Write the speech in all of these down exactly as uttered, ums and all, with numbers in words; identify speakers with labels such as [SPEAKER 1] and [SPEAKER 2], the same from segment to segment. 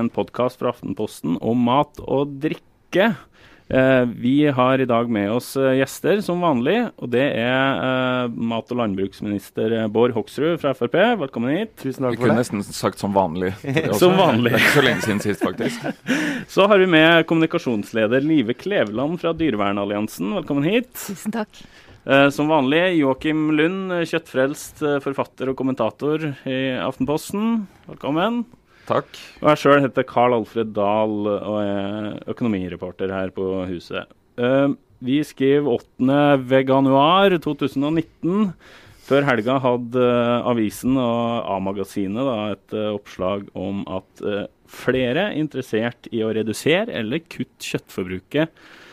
[SPEAKER 1] en podcast fra Aftenposten om mat og drikke. Eh, vi har i dag med oss eh, gjester som vanlig, og det er eh, mat- og landbruksminister Bård Hoksrud fra F R P. Velkommen hit.
[SPEAKER 2] Tusen takk
[SPEAKER 3] Jeg
[SPEAKER 2] for
[SPEAKER 3] kunne
[SPEAKER 2] det.
[SPEAKER 3] nesten sagt som vanlig.
[SPEAKER 1] Som vanlig.
[SPEAKER 3] Det er ikke så lenge siden sist, faktisk.
[SPEAKER 1] Så har vi med kommunikasjonsleder Live Kleveland fra Dyrevernalliansen. Velkommen hit.
[SPEAKER 4] Tusen takk.
[SPEAKER 1] Eh, som vanlig, Joakim Lund, kjøttfrelst eh, forfatter og kommentator i Aftenposten. Velkommen.
[SPEAKER 3] Takk.
[SPEAKER 1] Og jeg selv heter Karl Alfred Dahl og er økonomireporter her på huset. Uh, vi skrev åttende veganuar to tusen og nitten. Før helga hadde uh, avisen og A-magasinet da, et uh, oppslag om at uh, flere er interessert i å redusere eller kutte kjøttforbruket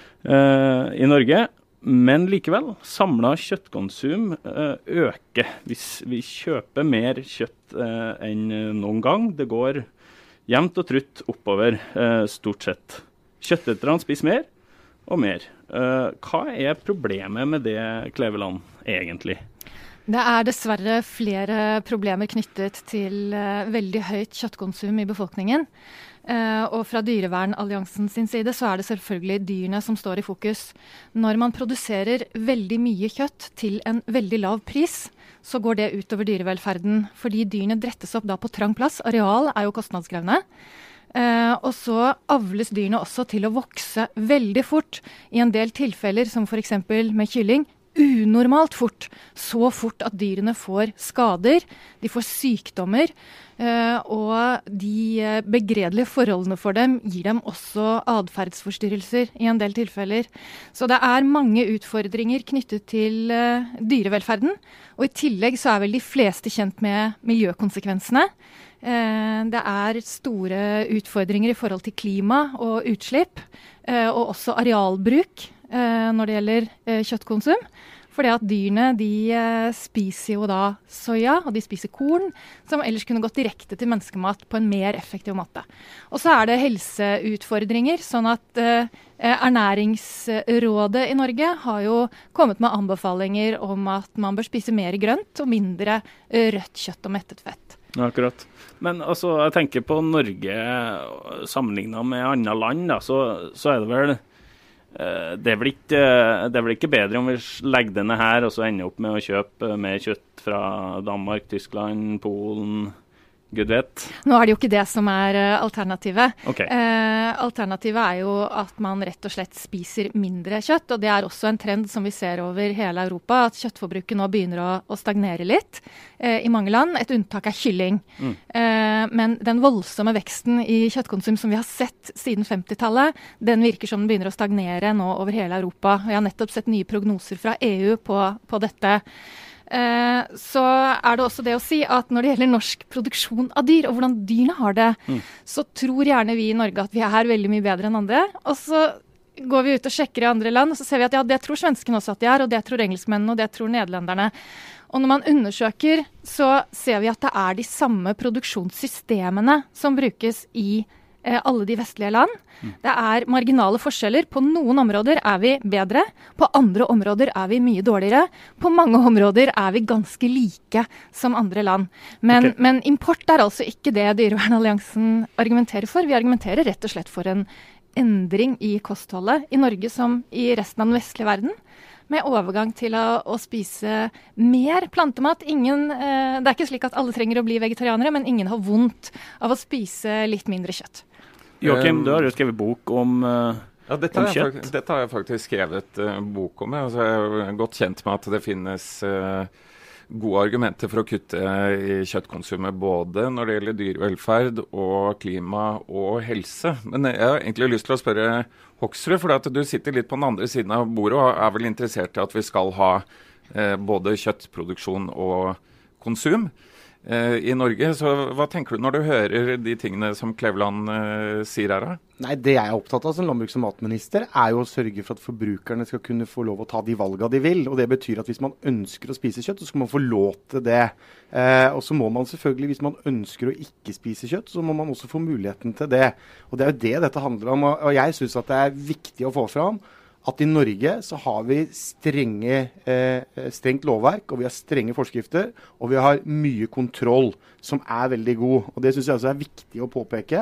[SPEAKER 1] uh, i Norge. Men likevel, samlet kjøttkonsum uh, øker hvis vi kjøper mer kjøtt uh, enn noen gang. Det går jevnt og trutt oppover, uh, stort sett. Kjøtteterne spiser mer og mer. Uh, hva er problemet med det, Kleveland, egentlig?
[SPEAKER 4] Det er dessverre flere problemer knyttet til uh, veldig høyt kjøttkonsum i befolkningen. Uh, og fra Dyrevernalliansen sin side så er det selvfølgelig dyrene som står i fokus. Når man produserer veldig mye kjøtt til en veldig lav pris, så går det utover dyrevelferden. Fordi dyrene drettes opp da på trang plass. Areal er jo kostnadskrevende. Uh, og så avles dyrene også til å vokse veldig fort. I en del tilfeller, som for eksempel med kylling, unormalt fort. Så fort at dyrene får skader, de får sykdommer, uh, og de begredelige forholdene for dem gir dem også adferdsforstyrrelser i en del tilfeller. Så det er mange utfordringer knyttet til uh, dyrevelferden, og i tillegg så er vel de fleste kjent med miljøkonsekvensene. Uh, det er store utfordringer i forhold til klima og utslipp, uh, og også arealbruk uh, når det gjelder uh, kjøttkonsum. Fordi at dyrene de uh, spiser jo da soya, og de spiser korn, som ellers kunne gått direkte til menneskemat på en mer effektiv måte. Og så er det helseutfordringer, sånn at uh, Ernæringsrådet i Norge har jo kommet med anbefalinger om at man bør spise mer grønt og mindre uh, rødt kjøtt og mettet fett.
[SPEAKER 1] Akkurat. Men altså, jeg tenker på Norge sammenlignet med andre land, da, så, så er det vel Det er, vel ikke, det er vel ikke bedre om vi legger det ned her og så ender opp med å kjøpe mer kjøtt fra Danmark, Tyskland, Polen, Gud vet.
[SPEAKER 4] Nå er det jo ikke det som er uh, alternativet.
[SPEAKER 1] Okay.
[SPEAKER 4] Uh, alternativet er jo at man rett og slett spiser mindre kjøtt, og det er også en trend som vi ser over hele Europa, at kjøttforbruket nå begynner å, å stagnere litt uh, i mange land. Et unntak er kylling. Mm. Uh, men den voldsomme veksten i kjøttkonsum som vi har sett siden femtitallet, den virker som den begynner å stagnere nå over hele Europa. Jeg har nettopp sett nye prognoser fra E U på, på dette. Eh, så er det også det å si at når det gjelder norsk produksjon av dyr, og hvordan dyrene har det, mm. så tror gjerne vi i Norge at vi er veldig mye bedre enn andre. Og så går vi ut og sjekker i andre land, og så ser vi at ja, det tror svenskene også at de er, og det tror engelskmennene, og det tror nederlenderne. Og når man undersøker, så ser vi at det er de samme produksjonssystemene som brukes i alle de vestlige land. Mm. Det er marginale forskjeller. På noen områder er vi bedre, på andre områder er vi mye dårligere. På mange områder er vi ganske like som andre land. Men, okay. men import er altså ikke det Dyrevernalliansen argumenterer for. Vi argumenterer rett og slett for en endring i kostholdet i Norge som i resten av den vestlige verden, med overgang til å, å spise mer plantemat. Ingen, eh, det er ikke slik at alle trenger å bli vegetarianere, men ingen har vondt av å spise litt mindre kjøtt.
[SPEAKER 1] Joakim, du har jo skrevet bok om, uh,
[SPEAKER 3] ja, dette
[SPEAKER 1] om
[SPEAKER 3] har
[SPEAKER 1] kjøtt.
[SPEAKER 3] Jeg, dette har jeg faktisk skrevet uh, bok om. Altså, jeg er godt kjent med at det finnes uh, gode argumenter for å kutte i kjøttkonsumet, både når det gjelder dyrevelferd og klima og helse. Men jeg har egentlig lyst til å spørre Hoksrud, for at du sitter litt på den andre siden av bordet og er vel interessert i at vi skal ha uh, både kjøttproduksjon og konsum i Norge. Så hva tenker du når du hører de tingene som Kleveland uh, sier her?
[SPEAKER 2] Nei, Det jeg er opptatt av som landbruks- og matminister, er jo å sørge for at forbrukerne skal kunne få lov å ta de valgene de vil. Og det betyr at hvis man ønsker å spise kjøtt, så skal man få lov til det. Eh, og så må man selvfølgelig, hvis man ønsker å ikke spise kjøtt, så må man også få muligheten til det. Og det er jo det dette handler om. Og, og jeg synes at det er viktig å få fram at i Norge så har vi strenge, eh, strengt lovverk, og vi har strenge forskrifter, og vi har mye kontroll som er veldig god. Og det synes jeg også er viktig å påpeke.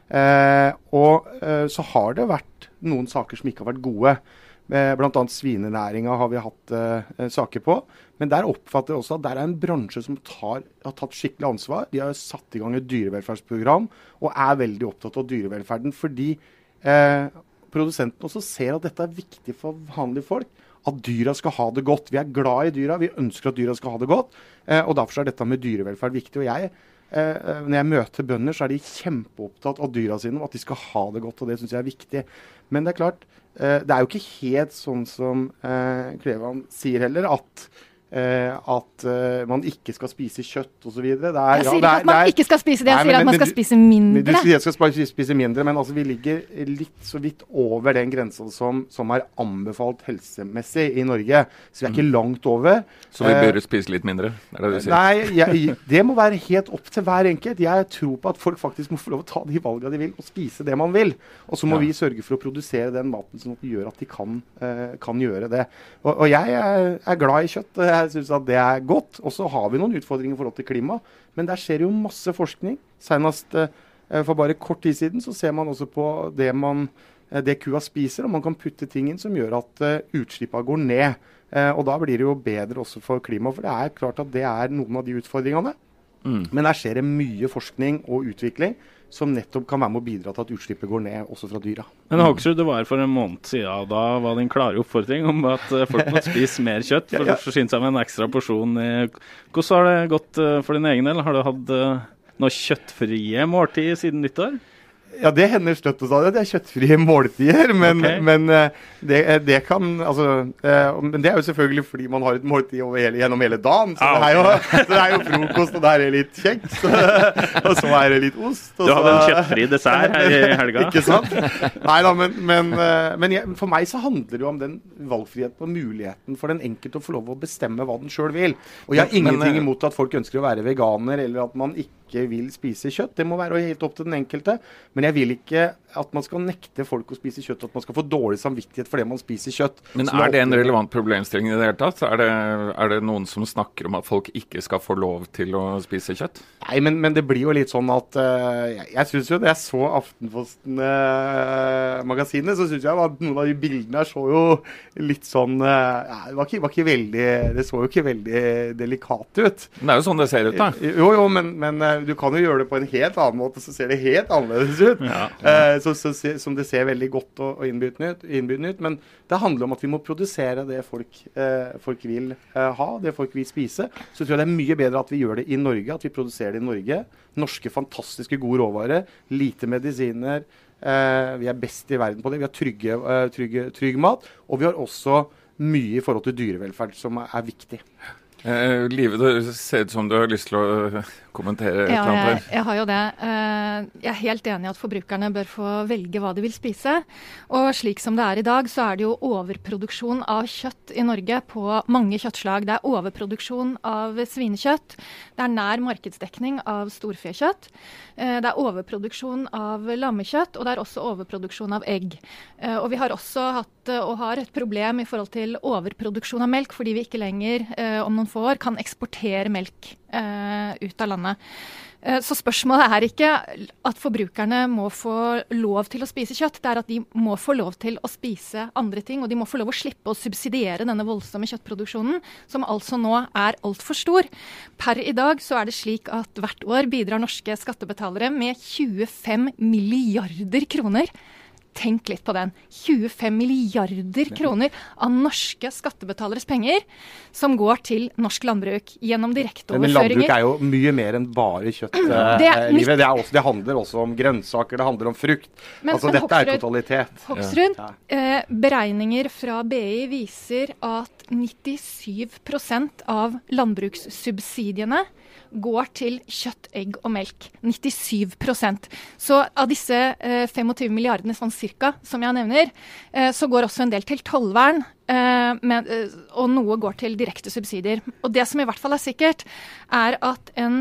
[SPEAKER 2] Eh, og eh, så har det vært noen saker som ikke har vært gode. Eh, blant annet svinenæringa har vi hatt eh, saker på. Men der oppfatter jeg også at der er en bransje som tar, har tatt skikkelig ansvar. De har satt i gang et dyrevelferdsprogram, og er veldig opptatt av dyrevelferden, fordi eh, produsenten også ser at dette er viktig for vanlige folk, at dyra skal ha det godt. Vi er glad i dyra, vi ønsker at dyra skal ha det godt, eh, og derfor er dette med dyrevelferd viktig. Og jeg, eh, når jeg møter bønder, så er de kjempeopptatt av dyra sine, og at de skal ha det godt, og det synes jeg er viktig. Men det er klart, eh, det er jo ikke helt sånn som eh, Klevan sier heller, at Eh, at uh, man ikke skal spise kjøtt og så videre. Det er,
[SPEAKER 4] jeg sier
[SPEAKER 2] ja, det
[SPEAKER 4] ikke
[SPEAKER 2] er,
[SPEAKER 4] at man
[SPEAKER 2] det er,
[SPEAKER 4] ikke skal spise det, jeg
[SPEAKER 2] nei,
[SPEAKER 4] sier
[SPEAKER 2] men,
[SPEAKER 4] at man
[SPEAKER 2] men,
[SPEAKER 4] skal
[SPEAKER 2] du,
[SPEAKER 4] spise mindre.
[SPEAKER 2] Du sier jeg skal spise, spise mindre, men altså, vi ligger litt så vidt over den grensen som, som er anbefalt helsemessig i Norge. Så vi er ikke langt over.
[SPEAKER 3] Så vi bør spise litt mindre, er det du sier?
[SPEAKER 2] Nei, jeg, det må være helt opp til hver enkelt. Jeg tror på at folk faktisk må få lov å ta de valgene de vil, og spise det man vil. Og så må ja. vi sørge for å produsere den maten sånn at vi gjør at de kan, uh, kan gjøre det. Og, og jeg er, er glad i kjøtt, og jeg synes at det er godt. Og så har vi noen utfordringer i forhold til klima, men der skjer jo masse forskning. Senest uh, for bare kort tid siden så ser man også på det, man, uh, det kua spiser, og man kan putte ting inn som gjør at uh, utslippene går ned. Uh, og da blir det jo bedre også for klima, for det er klart at det er noen av de utfordringene. Mm. Men der skjer det mye forskning og utvikling som nettopp kan være med å bidra til at utslippet går ned også fra dyra.
[SPEAKER 1] Men Hoksrud, det var for en måned siden, og da var din klare oppfordring om at folk må spise mer kjøtt for å forsyne seg med en ekstra porsjon. Hvordan har det gått for din egen del? Har du hatt noe kjøttfrie måltid siden nyttår?
[SPEAKER 2] Ja, det hender støtt og stadig. Det er kjøttfrie måltider, men, okay. men det, det kan, altså, men det er jo selvfølgelig fordi man har et måltid over hele, gjennom hele dagen, så, ah, okay. det, er jo, så det er jo frokost, og der er litt kjeks, og så er det litt ost.
[SPEAKER 1] Du hadde en kjøttfri dessert her i helga.
[SPEAKER 2] Ikke sant? Neida, men, men, men jeg, for meg så handler det jo om den valgfriheten og muligheten for den enkelte å få lov å bestemme hva den selv vil. Og jeg har ingenting men, imot at folk ønsker å være veganer, eller at man ikke ikke vil spise kjøtt. Det må være helt opp til den enkelte. Men jeg vil ikke at man skal nekte folk å spise kjøtt, at man skal få dårlig samvittighet fordi man spiser kjøtt.
[SPEAKER 3] Men er det en relevant problemstilling i det hele tatt? Er det, er det noen som snakker om at folk ikke skal få lov til å spise kjøtt?
[SPEAKER 2] Nei, men, men det blir jo litt sånn at uh, jeg, jeg synes jo, da jeg så Aftenposten-magasinet, uh, så synes jeg at noen av de bildene her så jo litt sånn uh, ja, det, var ikke, var ikke veldig, det så jo ikke veldig delikat ut.
[SPEAKER 3] Det er jo sånn det ser ut da.
[SPEAKER 2] Jo, jo, men, men du kan jo gjøre det på en helt annen måte, så ser det helt annerledes ut. Ja, ja. Uh, så, så, så, som det ser veldig godt og, og innbydende ut, innbydende ut. Men det handler om at vi må produsere det folk, uh, folk vil uh, ha, det folk vil spise. Så tror jeg det er mye bedre at vi gjør det i Norge, at vi produserer det i Norge. Norske fantastiske gode råvarer, lite medisiner. Uh, vi er best i verden på det. Vi har trygge, uh, trygge, trygg mat, og vi har også mye i forhold til dyrevelferd som er, er viktig.
[SPEAKER 3] Eh, Live, det ser ut som du har lyst til å kommentere et
[SPEAKER 4] ja,
[SPEAKER 3] eller annet her.
[SPEAKER 4] Jeg, jeg har jo det. Jeg er helt enig i at forbrukerne bør få velge hva de vil spise. Og slik som det er i dag, så er det jo overproduksjon av kjøtt i Norge på mange kjøttslag. Det er overproduksjon av svinekjøtt. Det er nær markedsdekning av storfekjøtt. Det er overproduksjon av lammekjøtt, og det er også overproduksjon av egg. Og vi har også hatt og har et problem i forhold til overproduksjon av melk, fordi vi ikke lenger om noen få år kan eksportere melk eh, ut av landet. Eh, så spørsmålet er ikke at forbrukerne må få lov til å spise kjøtt, det er at de må få lov til å spise andre ting, og de må få lov å slippe å subsidiere denne voldsomme kjøttproduksjonen, som altså nå er alt for stor. Per i dag så er det slik at hvert år bidrar norske skattebetalere med tjuefem milliarder kroner. Tenk litt på den. tjuefem milliarder kroner av norske skattebetaleres penger som går til norsk landbruk gjennom direkteoverføringer.
[SPEAKER 2] Men landbruk er jo mye mer enn bare kjøtt. Det, er, livet. Det, er også, det handler også om grønnsaker, det handler om frukt.
[SPEAKER 4] Men,
[SPEAKER 2] altså
[SPEAKER 4] men
[SPEAKER 2] dette
[SPEAKER 4] Hoksrud,
[SPEAKER 2] er totalitet.
[SPEAKER 4] Hoksrud, ja. eh, beregninger fra B I viser at nittisyv prosent av landbrukssubsidiene går til kjøtt, egg og melk. nittisyv prosent. Så av disse eh, tjuefem milliardene sånn cirka, som jeg nevner, eh, så går også en del til tollvern, eh, men, eh, og noe går til direkte subsidier. Og det som i hvert fall er sikkert, er at en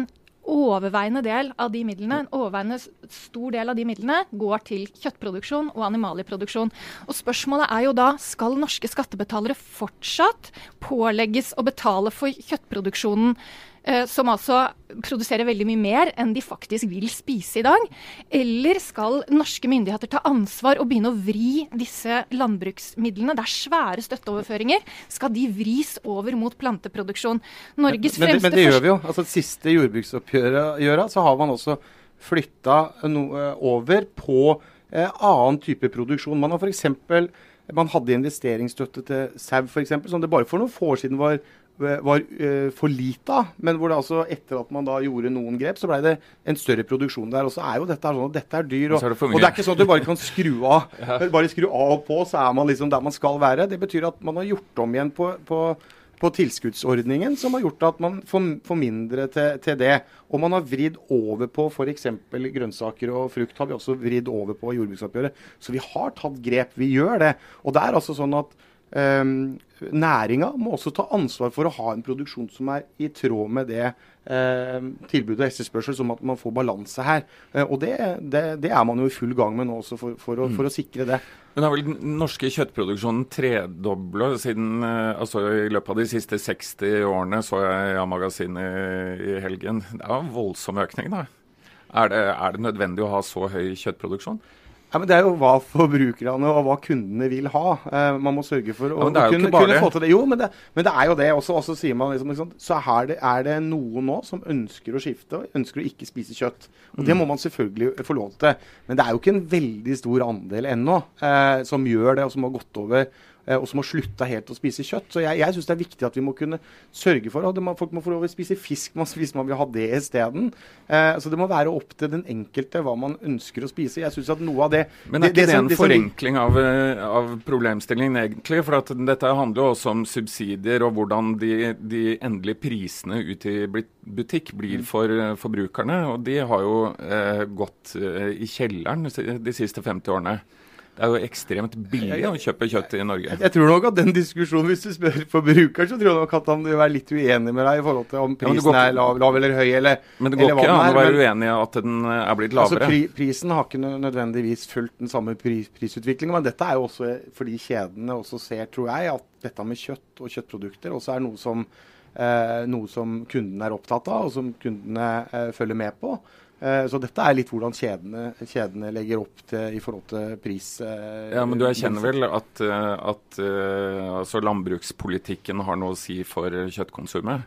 [SPEAKER 4] overveiende del av de midlene, en overveiende stor del av de midlene går til kjøttproduksjon og animalieproduksjon. Og spørsmålet er jo da, skal norske skattebetalere fortsatt pålegges å betale for kjøttproduksjonen, eh, som altså produserer veldig mye mer enn de faktisk vil spise i dag? Eller skal norske myndigheter ta ansvar og begynne å vri disse landbruksmidlene? Det er svære støtteoverføringer. Skal de vris over mot planteproduksjon? Norges
[SPEAKER 2] men, men,
[SPEAKER 4] fremste...
[SPEAKER 2] men det gjør vi jo. Altså, siste jordbruksoppgjøret så har man også flyttet noe over på eh, annen type produksjon. Man har for eksempel, man hadde investeringsstøtte til sau for eksempel, som det bare for noen få år siden var var uh, for lite av, men hvor det altså etter at man da gjorde noen grep, så ble det en større produksjon der. Og så er jo dette sånn at dette er dyr, og, er det, og det er ikke sånn at du bare kan skru av. ja. Bare skru av og på, så er man liksom der man skal være. Det betyr at man har gjort om igjen på, på, på tilskuddsordningen, som har gjort at man får, får mindre til, til det. Og man har vridd over på for eksempel grønnsaker og frukt, har vi også vridd over på jordbruksoppgjøret. Så vi har tatt grep, vi gjør det. Og det er altså sånn at Um, næringa må også ta ansvar for å ha en produksjon som er i tråd med det um, tilbudet og etterspørsel, som at man får balanse her. Uh, og det, det, det er man jo i full gang med nå også for, for, å, for å sikre det.
[SPEAKER 3] Men har vel den norske kjøttproduksjonen tredoblet siden, uh, altså i løpet av de siste seksti årene, så jeg i magasinet i, i helgen. Det er en voldsom økning da. Er det, er det nødvendig å ha så høy kjøttproduksjon?
[SPEAKER 2] Ja, men det er jo hva forbrukerne og hva kundene vil ha. Eh, man må sørge for å,
[SPEAKER 3] ja,
[SPEAKER 2] å kunne, kunne få til det. Jo, men det, men det er jo det også. Og så sier man liksom, liksom så er det, er det noen nå som ønsker å skifte og ønsker å ikke spise kjøtt. Og mm. det må man selvfølgelig få lov til. Men det er jo ikke en veldig stor andel ennå eh, som gjør det, og som har gått over og som har sluttet helt å spise kjøtt. Så jeg, jeg synes det er viktig at vi må kunne sørge for at folk må få lov å spise fisk hvis man vil ha det i stedet. Eh, så det må være opp til den enkelte hva man ønsker å spise. Jeg synes at noe av det...
[SPEAKER 3] Men er ikke det, det, det en
[SPEAKER 2] det,
[SPEAKER 3] forenkling av, av problemstillingen egentlig? For at dette handler jo også om subsidier og hvordan de, de endelige prisene ut i butikk blir for forbrukerne. Og de har jo eh, gått eh, i kjelleren de siste femti årene. Det er jo ekstremt billig å kjøpe kjøtt i Norge.
[SPEAKER 2] Jeg, jeg tror nok at den diskusjonen, hvis du spør forbrukeren, så tror jeg nok at han vil være litt uenig med deg i forhold til om prisen ja, er lav, lav eller høy, eller
[SPEAKER 3] Men det går ikke an å være uenig i at den er blitt lavere.
[SPEAKER 2] Altså, pri, prisen har ikke nødvendigvis fulgt den samme pris, prisutviklingen, men dette er jo også fordi kjedene også ser, tror jeg, at dette med kjøtt og kjøttprodukter også er noe som, eh, noe som kundene er opptatt av, og som kundene eh, følger med på. Så dette er litt hvordan kjedene, kjedene legger opp til i forhold til pris.
[SPEAKER 3] Ja, men du erkjenner vel at, at altså landbrukspolitikken har noe å si for kjøttkonsumet?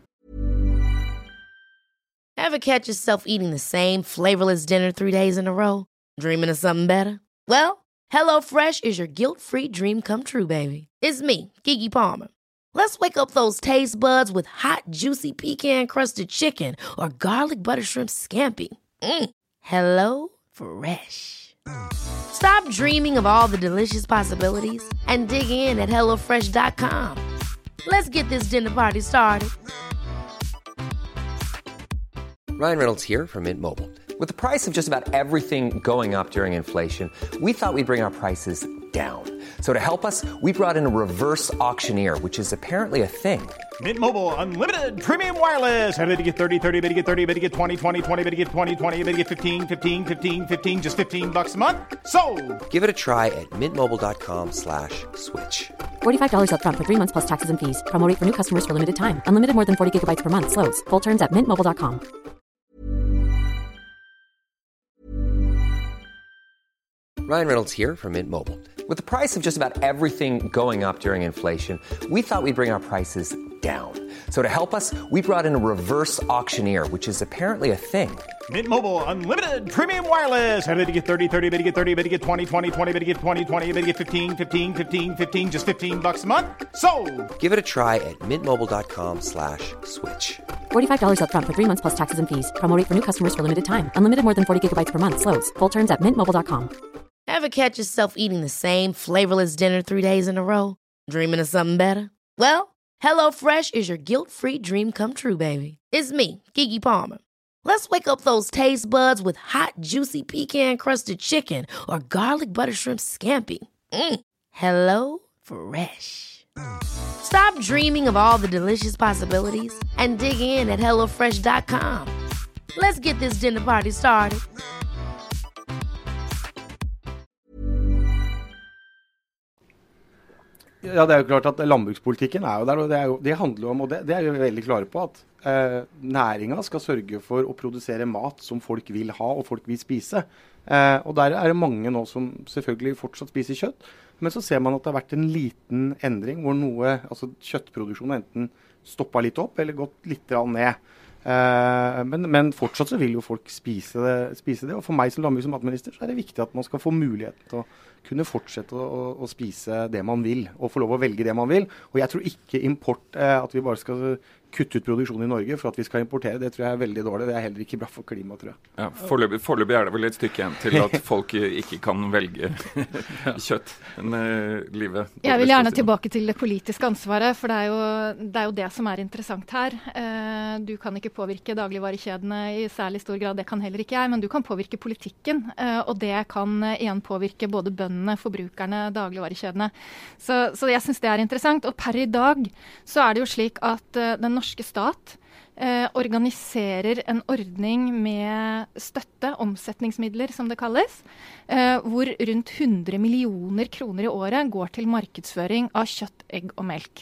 [SPEAKER 5] Ever catch yourself eating the same flavorless dinner three days in a row? Dreaming of something better? Well, HelloFresh is your guilt-free dream come true, baby. It's me, Keke Palmer. Let's wake up those taste buds with hot, juicy pecan-crusted chicken or garlic butter shrimp scampi. Mm. Hello Fresh. Stop dreaming of all the delicious possibilities and dig in at hello fresh dot com. Let's get this dinner party started.
[SPEAKER 6] Ryan Reynolds here from Mint Mobile. With the price of just about everything going up during inflation, we thought we'd bring our prices down. So to help us, we brought in a reverse auctioneer, which is apparently a thing.
[SPEAKER 7] Mint Mobile Unlimited Premium Wireless. How to get thirty, thirty, how to get thirty, how to get twenty, twenty, twenty, how to get twenty, twenty, how to get fifteen, fifteen, fifteen, fifteen, just fifteen bucks a month? Sold!
[SPEAKER 6] Give it a try at mintmobile.com slash switch.
[SPEAKER 8] forty-five dollars up front for three months plus taxes and fees. Promo rate for new customers for limited time. Unlimited more than forty gigabytes per month. Slows full terms at mint mobile dot com.
[SPEAKER 6] Ryan Reynolds here from Mint Mobile. With the price of just about everything going up during inflation, we thought we'd bring our prices down. So to help us, we brought in a reverse auctioneer, which is apparently a thing.
[SPEAKER 7] Mint Mobile Unlimited Premium Wireless. How to get thirty, thirty, how to get thirty, how to get twenty, twenty, twenty, how to get twenty, twenty, how to get fifteen, fifteen, fifteen, fifteen, just fifteen bucks a month? Sold!
[SPEAKER 6] Give it a try at mintmobile.com slash switch.
[SPEAKER 8] forty-five dollars up front for three months plus taxes and fees. Promo rate for new customers for limited time. Unlimited more than forty gigabytes per month. Slows full terms at mint mobile dot com.
[SPEAKER 5] Ever catch yourself eating the same flavorless dinner three days in a row? Dreaming of something better? Well, HelloFresh is your guilt-free dream come true, baby. It's me, Keke Palmer. Let's wake up those taste buds with hot, juicy pecan-crusted chicken or garlic butter shrimp scampi. Mm. Hello Fresh. Stop dreaming of all the delicious possibilities and dig in at hello fresh dot com. Let's get this dinner party started.
[SPEAKER 2] Ja, det er jo klart at landbrukspolitikken er jo der, og det, er jo, det handler jo om, og det, det er jo veldig klare på, at eh, næringen skal sørge for å produsere mat som folk vil ha og folk vil spise. Eh, og der er det mange nå som selvfølgelig fortsatt spiser kjøtt, men så ser man at det har vært en liten endring hvor noe, altså kjøttproduksjonen enten stoppet litt opp eller gått litt grann ned. Eh, men, men fortsatt så vil jo folk spise det, spise det, og for meg som landbruks- og matminister så er det viktig at man skal få muligheten til å kunne fortsette å, å, å spise det man vil, og få lov å velge det man vil. Og jeg tror ikke import, eh, at vi bare skal kutte ut produksjon i Norge for at vi skal importere, det tror jeg er veldig dårlig. Det er heller ikke bra for klimaet, tror jeg.
[SPEAKER 3] Ja, foreløpig, foreløpig er det vel et stykke igjen til at folk ikke kan velge kjøtt. Men uh, livet...
[SPEAKER 4] Jeg vil gjerne tilbake til det politiske ansvaret, for det er jo det, er jo det som er interessant her. Uh, du kan ikke påvirke dagligvarekjedene i særlig stor grad, det kan heller ikke jeg, men du kan påvirke politikken, uh, og det kan uh, igjen påvirke både bøndene, forbrukerne, dagligvarekjedene. Så, så jeg synes det er interessant, og per i dag så er det jo slik at uh, den norske stat eh, organiserer en ordning med støtte, omsetningsmidler som det kalles, eh, hvor rundt hundre millioner kroner i året går til markedsføring av kjøtt, egg og melk.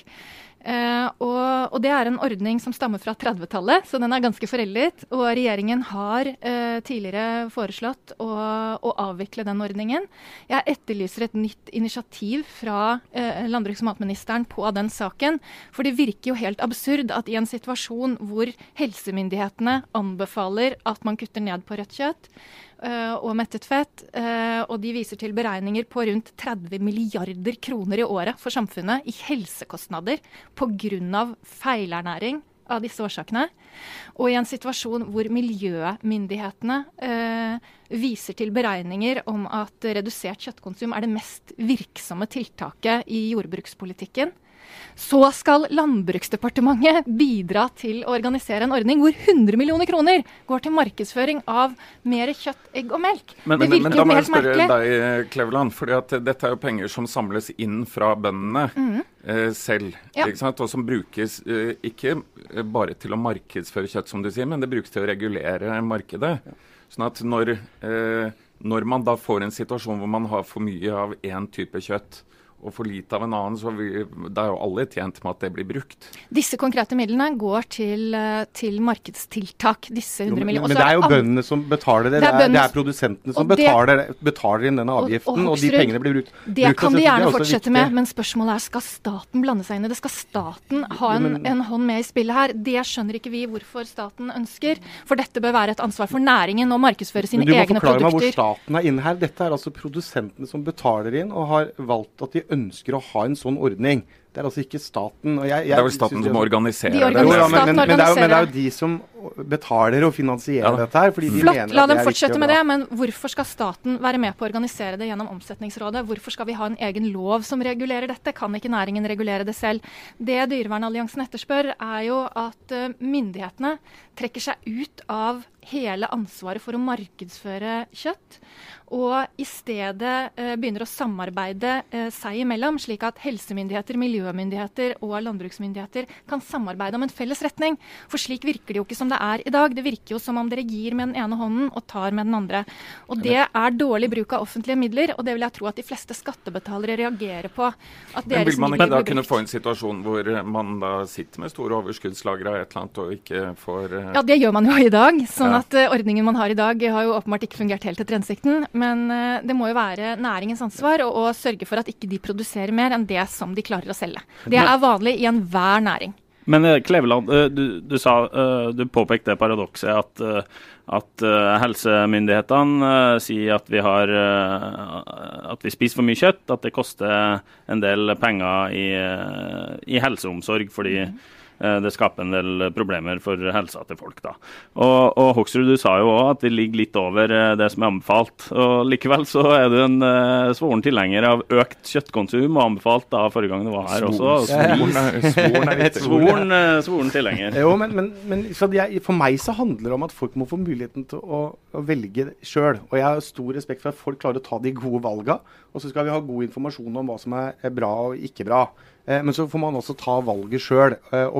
[SPEAKER 4] Uh, og, og det er en ordning som stammer fra trettitallet, så den er ganske foreldet. Og regjeringen har uh, tidligere foreslått å, å avvikle den ordningen. Jeg etterlyser et nytt initiativ fra uh, landbruks- og matministeren på den saken. For det virker jo helt absurd at i en situasjon hvor helsemyndighetene anbefaler at man kutter ned på rødt kjøtt, Uh, og mettet fett, uh, og de viser til beregninger på rundt tretti milliarder kroner i året for samfunnet i helsekostnader på grunn av feilernæring av disse årsakene. Og i en situasjon hvor miljømyndighetene uh, viser til beregninger om at redusert kjøttkonsum er det mest virksomme tiltaket i jordbrukspolitikken, så skal Landbruksdepartementet bidra til å organisere en ordning hvor hundre millioner kroner går til markedsføring av mer kjøtt, egg og melk.
[SPEAKER 3] Men,
[SPEAKER 4] det
[SPEAKER 3] men,
[SPEAKER 4] virker
[SPEAKER 3] men da
[SPEAKER 4] jo
[SPEAKER 3] må jeg
[SPEAKER 4] helt
[SPEAKER 3] spørre
[SPEAKER 4] merkelig.
[SPEAKER 3] deg, Kleveland, fordi at dette er jo penger som samles inn fra bøndene mm. eh, selv,
[SPEAKER 4] ja.
[SPEAKER 3] ikke sant? Og som brukes eh, ikke bare til å markedsføre kjøtt, som du sier, men det brukes til å regulere markedet. Ja. Sånn at når, eh, når man da får en situasjon hvor man har for mye av en type kjøtt, og for lite av en annen, så vi, det er jo alle tjent med at det blir brukt.
[SPEAKER 4] Disse konkrete midlene går til, til markedstiltak, disse hundre
[SPEAKER 2] jo, men,
[SPEAKER 4] millioner.
[SPEAKER 2] Men det er jo bøndene som betaler det, det er, det er produsentene som betaler, det, betaler inn denne avgiften, og, og, og de pengene blir brukt.
[SPEAKER 4] Det brukt, kan de gjerne fortsette med, men spørsmålet er, skal staten blande seg inn i det? Skal staten ha en, men, en hånd med i spillet her? Det skjønner ikke vi hvorfor staten ønsker, for dette bør være et ansvar for næringen å markedsføre sine egne produkter.
[SPEAKER 2] Men du må forklare meg hvor staten er inne her. Dette er altså produsentene som betaler inn, og har valgt at de ønsker å ha en sånn ordning. Det er altså ikke staten. Og jeg, jeg,
[SPEAKER 3] det er jo staten som organiserer
[SPEAKER 4] de
[SPEAKER 3] det.
[SPEAKER 4] Jo, ja,
[SPEAKER 2] men, men, men, det er jo, men det er jo de som betaler og finansierer ja. dette her. Fordi de
[SPEAKER 4] Flott,
[SPEAKER 2] mener
[SPEAKER 4] la
[SPEAKER 2] at
[SPEAKER 4] dem
[SPEAKER 2] det er
[SPEAKER 4] fortsette med det, men hvorfor skal staten være med på å organisere det gjennom Omsetningsrådet? Hvorfor skal vi ha en egen lov som regulerer dette? Kan ikke næringen regulere det selv? Det Dyrevernalliansen etterspør er jo at uh, myndighetene trekker seg ut av hele ansvaret for å markedsføre kjøtt, og i stedet eh, begynner å samarbeide eh, seg imellom, slik at helsemyndigheter, miljømyndigheter og landbruksmyndigheter kan samarbeide om en felles retning. For slik virker det jo ikke som det er i dag. Det virker jo som om dere gir med den ene hånden og tar med den andre. Og det er dårlig bruk av offentlige midler, og det vil jeg tro at de fleste skattebetalere reagerer på. At
[SPEAKER 3] Men vil man ikke da kunne få en situasjon hvor man da sitter med store overskuddslagre av et eller annet og ikke får uh...
[SPEAKER 4] Ja, det gjør man jo i dag. Sånn
[SPEAKER 3] ja.
[SPEAKER 4] at uh, ordningen man har i dag har jo åpenbart ikke fungert helt etter hensikten. Men uh, det må jo være næringens ansvar å, å sørge for at ikke de produserer mer enn det som de klarer å selge. Det er vanlig i enhver næring.
[SPEAKER 1] Men uh, Kleveland, uh, du, du, sa, uh, du påpekte det paradokset at, uh, at uh, helsemyndighetene uh, sier at vi, har, uh, at vi spiser for mye kjøtt, at det koster en del penger i, uh, i helseomsorg fordi mm. det skaper en del problemer for helsa til folk da. Og, og Hoksrud, du sa jo også at vi ligger litt over det som er anbefalt. Og likevel så er du en uh, svoren tilhenger av økt kjøttkonsum, og anbefalt da forrige gang det var her også.
[SPEAKER 3] Svoren er, svoren er litt
[SPEAKER 1] svoren, uh, svoren tilhenger.
[SPEAKER 2] Jo, men, men, men for, jeg, for meg så handler det om at folk må få muligheten til å, å velge selv. Og jeg har stor respekt for at folk klarer å ta de gode valgene, og så skal vi ha god informasjon om hva som er, er bra og ikke bra. Eh, men så får man også ta valget selv, eh, og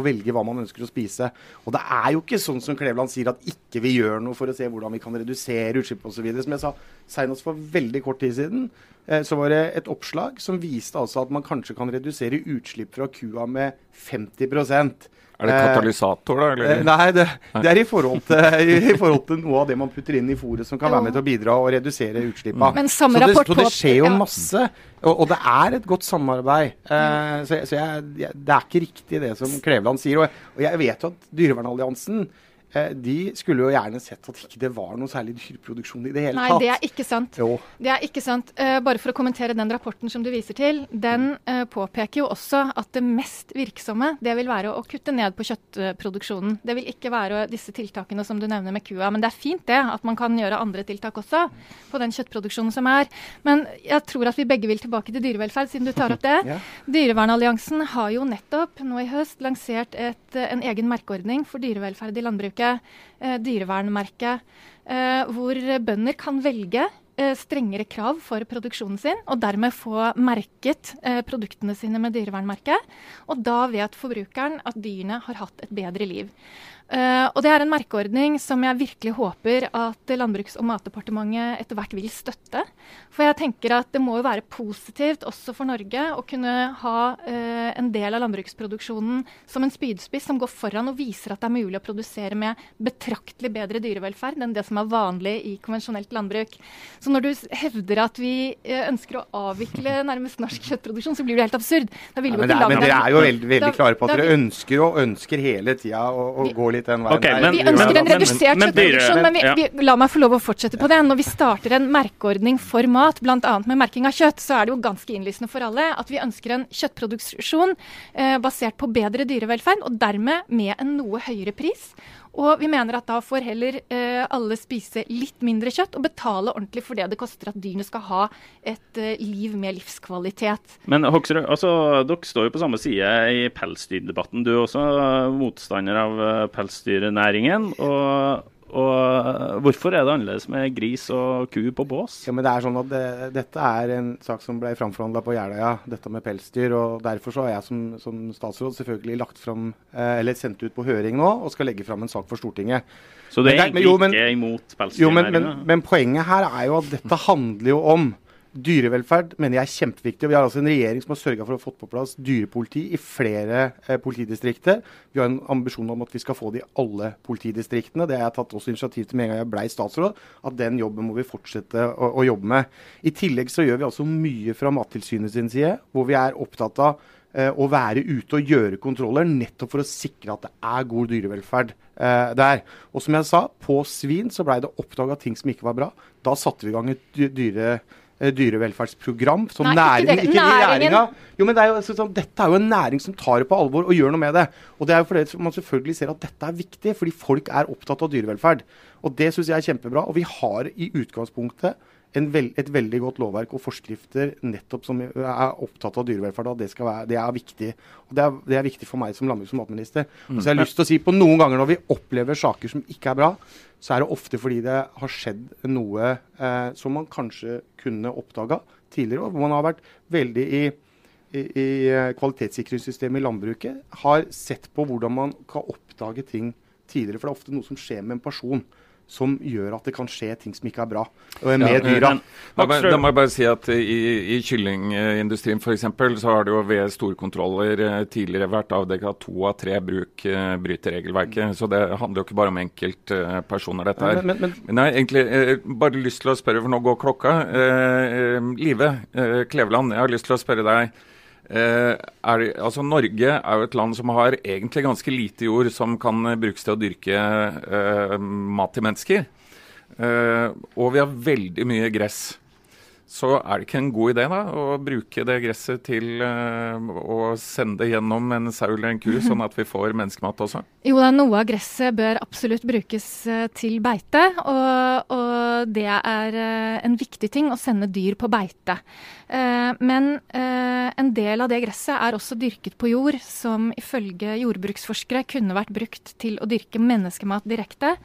[SPEAKER 2] velge hva man ønsker å spise. Og det er jo ikke sånn som Kleveland sier, at ikke vi gjør noe for å se hvordan vi kan redusere utslipp og så videre. Som jeg sa, senest for veldig kort tid siden, eh, så var det et oppslag som viste altså at man kanskje kan redusere utslipp fra kua med femti prosent.
[SPEAKER 3] Er det katalysator da? Eller?
[SPEAKER 2] Eh, nei, det, det er i forhold, til, i forhold til noe av det man putter inn i fôret som kan være med til å bidra og redusere utslippene.
[SPEAKER 4] Men samme
[SPEAKER 2] så, det,
[SPEAKER 4] rapport
[SPEAKER 2] så det skjer jo
[SPEAKER 4] ja.
[SPEAKER 2] masse, og, og det er et godt samarbeid. Eh, så så jeg, jeg, det er ikke riktig det som Kleveland sier. Og, og jeg vet jo at Dyrevernalliansen, eh, de skulle jo gjerne sett at ikke det var noe særlig dyrproduksjon i det hele
[SPEAKER 4] Nei,
[SPEAKER 2] tatt.
[SPEAKER 4] Nei, det er ikke sant.
[SPEAKER 2] Jo.
[SPEAKER 4] Det er ikke sant. Uh, bare for å kommentere den rapporten som du viser til, den uh, påpeker jo også at det mest virksomme, det vil være å kutte ned på kjøttproduksjonen. Det vil ikke være disse tiltakene som du nevner med kua, men det er fint det, at man kan gjøre andre tiltak også på den kjøttproduksjonen som er. Men jeg tror at vi begge vil tilbake til dyrevelferd, siden du tar opp det. Ja. Dyrevernalliansen har jo nettopp nå i høst lansert et, en egen merkeordning for dyrevelferd i landbruket, uh, dyrevernmerke, uh, hvor bønder kan velge strengere krav for produksjonen sin, og dermed få merket eh, produktene sine med dyrevernmerke. Og da vet forbrukeren at dyrene har hatt et bedre liv. Uh, og det er en merkeordning som jeg virkelig håper at Landbruks- og matdepartementet etter hvert vil støtte. For jeg tenker at det må jo være positivt også for Norge å kunne ha uh, en del av landbruksproduksjonen som en spydspiss som går foran og viser at det er mulig å produsere med betraktelig bedre dyrevelferd enn det som er vanlig i konvensjonelt landbruk. Så når du hevder at vi uh, ønsker å avvikle nærmest norsk kjøttproduksjon, så blir det helt absurd. Da vil
[SPEAKER 2] ja,
[SPEAKER 4] vi
[SPEAKER 2] men,
[SPEAKER 4] ikke
[SPEAKER 2] det er, men dere er jo veldig, veldig
[SPEAKER 4] da,
[SPEAKER 2] klare på at
[SPEAKER 4] da,
[SPEAKER 2] dere ønsker og ønsker hele tida å, å gå litt den veien.
[SPEAKER 1] Okay, men,
[SPEAKER 4] vi ønsker
[SPEAKER 1] men,
[SPEAKER 4] en redusert
[SPEAKER 1] men,
[SPEAKER 4] kjøttproduksjon, men, men vi,
[SPEAKER 1] ja.
[SPEAKER 4] vi, la meg få lov å fortsette på det. Når vi starter en merkeordning for mat, blant annet med merking av kjøtt, så er det jo ganske innlysende for alle at vi ønsker en kjøttproduksjon eh, basert på bedre dyrevelferd, og dermed med en noe høyere pris. Og vi mener at da får heller eh, alle spise litt mindre kjøtt og betale ordentlig for det det koster at dyrene skal ha et eh, liv med livskvalitet.
[SPEAKER 1] Men Hoksrud, altså, dere står jo på samme side i pelsdyrdebatten. Du er også motstander av pelsdyrnæringen. Og, og hvorfor er det annerledes med gris og ku på bås?
[SPEAKER 2] Ja, men det er sånn at det, Dette er en sak som ble framforhandlet på Jeløya, dette med pelsdyr. og Derfor så har jeg som, som statsråd selvfølgelig lagt frem, eh, eller sendt ut på høring nå og skal legge fram en sak for Stortinget.
[SPEAKER 1] Så det er
[SPEAKER 2] men,
[SPEAKER 1] egentlig
[SPEAKER 2] men, jo, men,
[SPEAKER 1] ikke imot pelsdyrnæringen?
[SPEAKER 2] Jo, men, men, men poenget her er jo at dette handler jo om dyrevelferd, mener jeg er kjempeviktig. Vi har altså en regjering som har sørget for å få på plass dyrepoliti i flere eh, politidistrikter. Vi har en ambisjon om at vi skal få det i alle politidistriktene. Det har jeg tatt også initiativ til med en gang jeg ble statsråd, at den jobben må vi fortsette å, å jobbe med. I tillegg så gjør vi altså mye fra Mattilsynet sin side, hvor vi er opptatt av eh, å være ute og gjøre kontroller, nettopp for å sikre at det er god dyrevelferd eh, der. Og som jeg sa, på svin så ble det oppdaget ting som ikke var bra. Da satte vi i gang et dyre dyrevelferdsprogram som
[SPEAKER 4] Nei,
[SPEAKER 2] næring,
[SPEAKER 4] ikke,
[SPEAKER 2] ikke næringa. Jo, men det er jo, sånn, dette er jo en næring som tar det på alvor og gjør noe med det. Og det er jo fordi man selvfølgelig ser at dette er viktig, fordi folk er opptatt av dyrevelferd. Og det synes jeg er kjempebra. Og vi har i utgangspunktet en veld, et veldig godt lovverk og forskrifter nettopp som er opptatt av dyrevelferd. Og det, skal være, det er viktig. Og det er, det er viktig for meg som landbruks- og matminister. Mm. Så jeg har lyst til å si på noen ganger når vi opplever saker som ikke er bra, så er det ofte fordi det har skjedd noe eh, som man kanskje kunne oppdaga tidligere, hvor man har vært veldig i, i, i kvalitetssikringssystemet i landbruket, har sett på hvordan man kan oppdage ting tidligere, for det er ofte noe som skjer med en person som gjør at det kan skje ting som ikke er bra med ja, dyra.
[SPEAKER 3] Da må jeg bare si at i, i kyllingindustrien for eksempel, så har det jo ved storkontroller tidligere vært avdekket at to av tre bruk bryter regelverket. Så det handler jo ikke bare om enkeltpersoner dette her. Men, men, men jeg har egentlig eh, bare lyst til å spørre, for nå går klokka. Eh, Live eh, Kleveland, jeg har lyst til å spørre deg. Eh, er, altså Norge er jo et land som har egentlig ganske lite jord som kan brukes til å dyrke eh, mat til mennesker. Eh, og vi har veldig mye gress. Så er det ikke en god idé da, å bruke det gresset til uh, å sende det gjennom en sau eller en ku, sånn at vi får menneskemat også?
[SPEAKER 4] Jo, da, noe av gresset bør absolutt brukes uh, til beite, og, og det er uh, en viktig ting å sende dyr på beite. Uh, men uh, en del av det gresset er også dyrket på jord, som ifølge jordbruksforskere kunne vært brukt til å dyrke menneskemat direkte.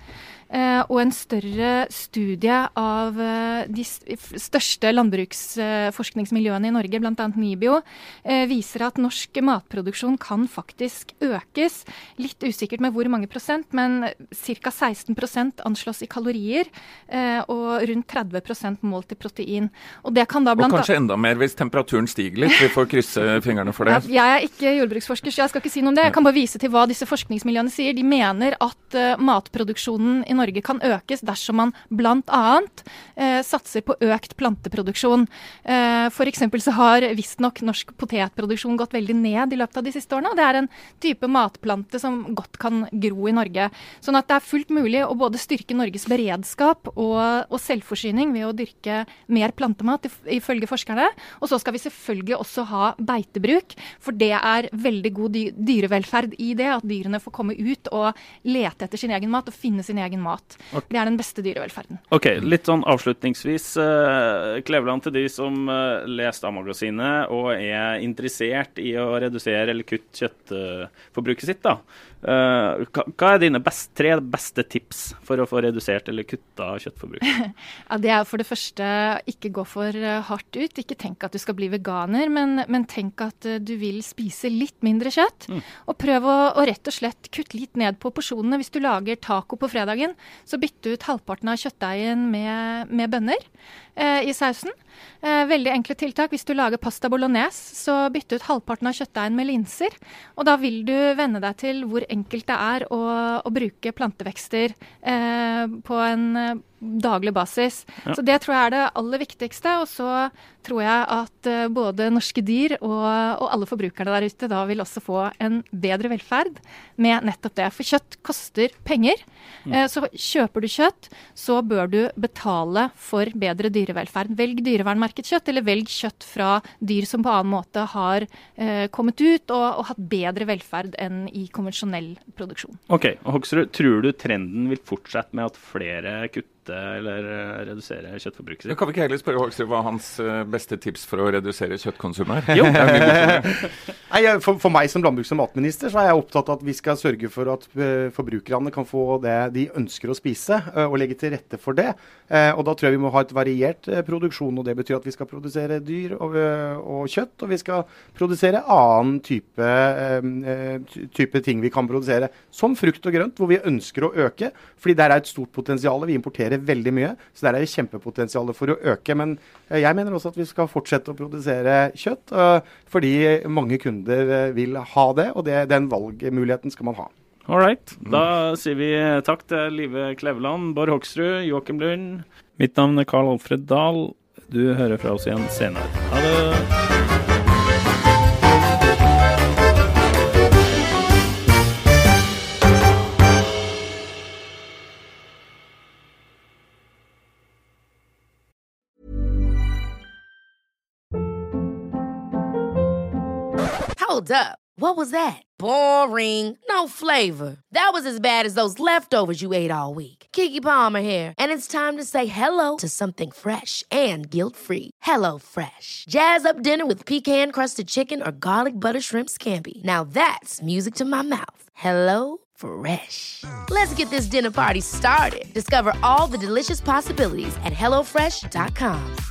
[SPEAKER 4] eh, og en større studie av eh, de største landbruksforskningsmiljøene i Norge, blant annet NIBIO, eh, viser at norsk matproduksjon kan faktisk økes. Litt usikkert med hvor mange prosent, men ca. seksten prosent anslås i kalorier, eh, og rundt tretti prosent målt i protein. Og det kan da blant
[SPEAKER 3] Og kanskje enda mer hvis temperaturen stiger litt. Vi får krysse fingrene for det.
[SPEAKER 4] Ja, jeg er ikke jordbruksforsker, så jeg skal ikke si noe om det. Jeg kan bare vise til hva disse forskningsmiljøene sier. De mener at uh, matproduksjonen i Norge kan økes dersom man blant annet uh, satser på økt planteproduksjon. Uh, for eksempel så har visstnok norsk potetproduksjon gått veldig ned i løpet av de siste årene, og det er en type matplante som godt kan gro i Norge. Sånn at det er fullt mulig å både styrke Norges beredskap og, og selvforsyning ved å dyrke mer plantemat, ifølge forskerne. Og så skal vi selvfølgelig også ha beitebruk, for det er veldig god dy- dyrevelferd i det, at dyrene får komme ut og lete etter sin egen mat og finne sin egen mat. Okay. Det er den beste dyrevelferden.
[SPEAKER 1] Ok, litt sånn avslutningsvis, uh, Kleveland, til de som uh, leser A-magasinet og er interessert i å redusere eller kutte kjøttforbruket sitt, da. Uh, hva er dine best, tre beste tips for å få redusert eller kutta kjøttforbruk?
[SPEAKER 4] Ja, det er for det første ikke gå for hardt ut. Ikke tenk at du skal bli veganer, men, men tenk at du vil spise litt mindre kjøtt. Mm. Og prøv å, å rett og slett kutte litt ned på porsjonene. Hvis du lager taco på fredagen, så bytte ut halvparten av kjøttdeigen med, med bønner eh, i sausen. Eh, veldig enkle tiltak. Hvis du lager pasta bolognese, så bytte ut halvparten av kjøttdeigen med linser. Og da vil du venne deg til hvor enkelt det er å, å bruke plantevekster eh, på en eh, daglig basis. Ja. Så det tror jeg er det aller viktigste. Og så tror jeg at uh, både norske dyr og, og alle forbrukerne der ute da vil også få en bedre velferd med nettopp det. For kjøtt koster penger. Mm. Uh, så kjøper du kjøtt, så bør du betale for bedre dyrevelferd. Velg dyrevernmerket kjøtt, eller velg kjøtt fra dyr som på annen måte har uh, kommet ut og, og hatt bedre velferd enn i konvensjonell produksjon.
[SPEAKER 1] Ok, og Hoksrud, tror du trenden vil fortsette med at flere kutter eller redusere kjøttforbruket sitt?
[SPEAKER 3] Kan vi ikke heller spørre Hoksrud hva hans beste tips for å redusere kjøttkonsumet
[SPEAKER 2] er? Jo. Nei, for, for meg som landbruks- og matminister så er jeg opptatt av at vi skal sørge for at uh, forbrukerne kan få det de ønsker å spise, uh, og legge til rette for det. Uh, og da tror jeg vi må ha et variert uh, produksjon, og det betyr at vi skal produsere dyr og, uh, og kjøtt, og vi skal produsere annen type, uh, type ting vi kan produsere, som frukt og grønt, hvor vi ønsker å øke, fordi der er et stort potensial. Vi importerer veldig mye, så der er det kjempepotensial for å øke. Men jeg mener også at vi skal fortsette å produsere kjøtt, fordi mange kunder vil ha det, og det, den valgmuligheten skal man ha.
[SPEAKER 1] All right. Da sier vi takk til Live Kleveland, Bård Hoksrud, Joakim Lund. Mitt navn er Karl Alfred Dahl. Du hører fra oss igjen senere. Ha det!
[SPEAKER 5] Hold up. What was that? Boring. No flavor. That was as bad as those leftovers you ate all week. Keke Palmer here, and it's time to say hello to something fresh and guilt-free. Hello Fresh. Jazz up dinner with pecan-crusted chicken or garlic butter shrimp scampi. Now that's music to my mouth. Hello Fresh. Let's get this dinner party started. Discover all the delicious possibilities at hello fresh dot com.